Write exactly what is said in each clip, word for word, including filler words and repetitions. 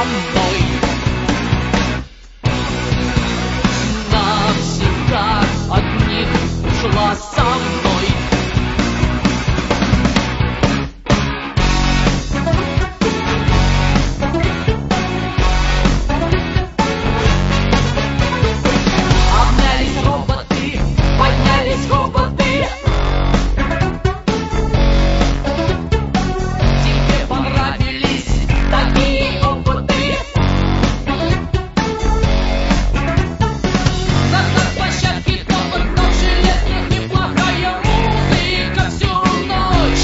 мной. Навсегда от них ушла со мной. Обнялись роботы, поднялись роботы. Тебе понравились такие опыты. На площадке роботов железных неплохая музыка всю ночь.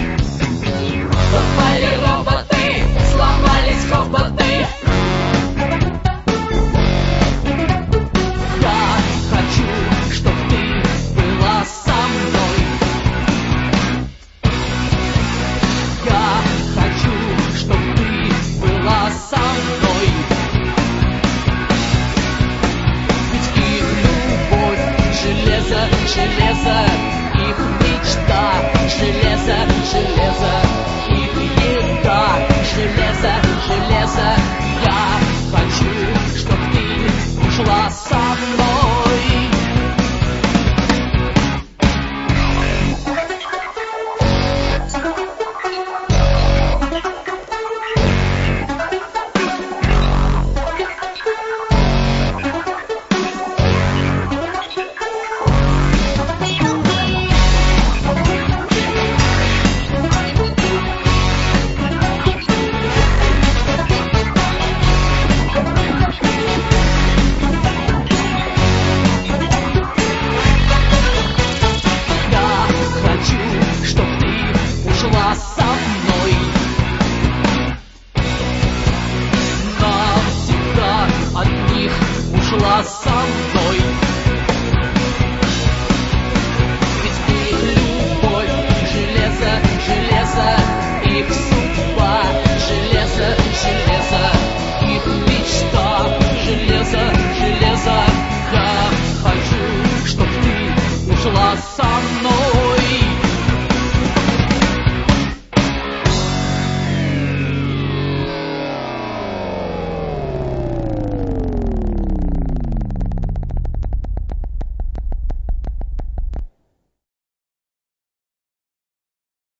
Попали роботы, сломались роботы. Я хочу, чтоб ты была со мной. Я хочу, чтоб ты была со мной. Ведь их любовь — железо, железо, их мечта — железо, железо, их еда — железо, железо. Я хочу, чтоб ты ушла со мной. Со мной навсегда от них ушла со мной. Ведь их любовь — железо, железо, их судьба — железо, железо, их мечта — железо, железо. Я хочу, чтоб ты ушла со мной.